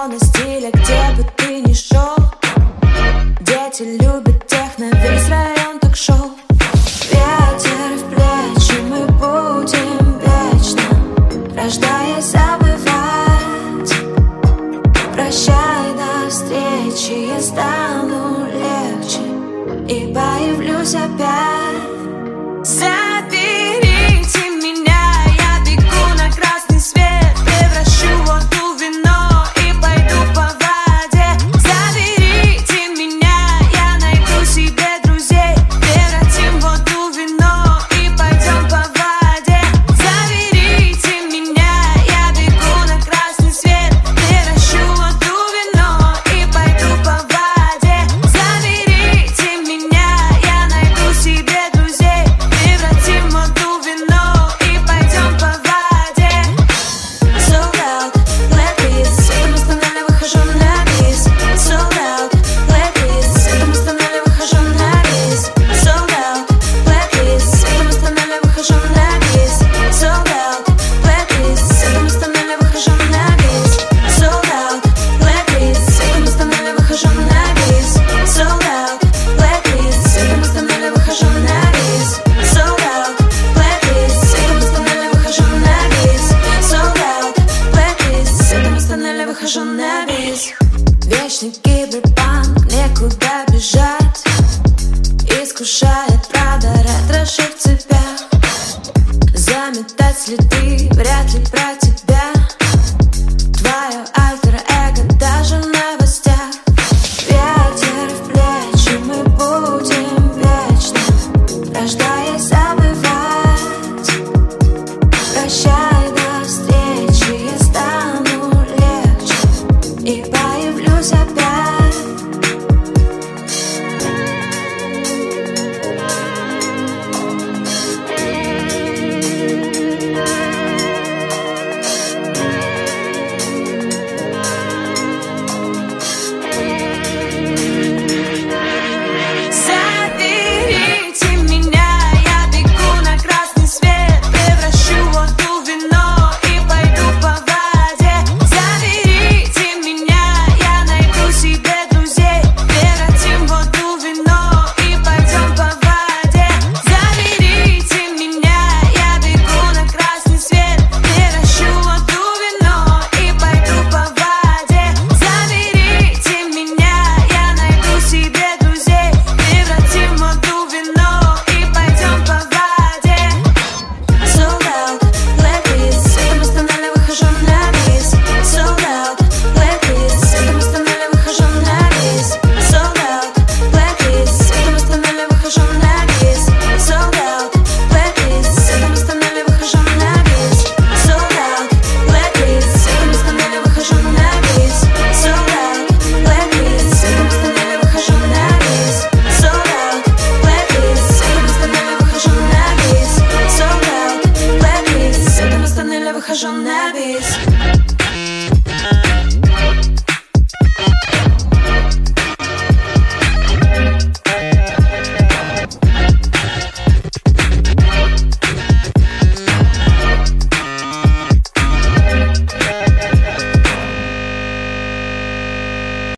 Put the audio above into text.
икона стиля, где бы ты ни шел. Дети любят техно, весь район так шел. Ветер в плечи, мы будем вечно, рождаясь, забывать. Прощай, до встречи, я стану легче и появлюсь опять. Заберите меня, я бегу на красный свет, превращу воду в вино и пойду по воде. Заберите меня, я найду себе друзей, превратим воду в вино и пойдем по воде. Заберите меня, я бегу на красный свет, превращу воду в вино и пойду по воде. Заберите меня, я найду себе друзей, превратим воду в вино и пойдем по воде. Sold out, let this, это эмоционально выхожу на бис. Sold out, let this, это эмоционально выхожу на бис. Sold out, let this, это эмоционально выхожу на бис. Sold out, let this, это эмоционально выхожу на бис. Sold out, let this, это эмоционально выхожу на бис. Sold out, let this, это эмоционально выхожу на бис. Sold out, let this, это эмоционально выхожу на бис. Sold out, let this, это эмоционально выхожу на бис. Вечный киберпанк, некуда бежать. Искушает правда, ретро-шик в цепях. Заметать следы, вряд ли про тебя. Твое альтер-эго даже в новостях. Ветер в плечи, мы будем вечно, рождаясь, забывать. Прощай, до встречи, я стану легче и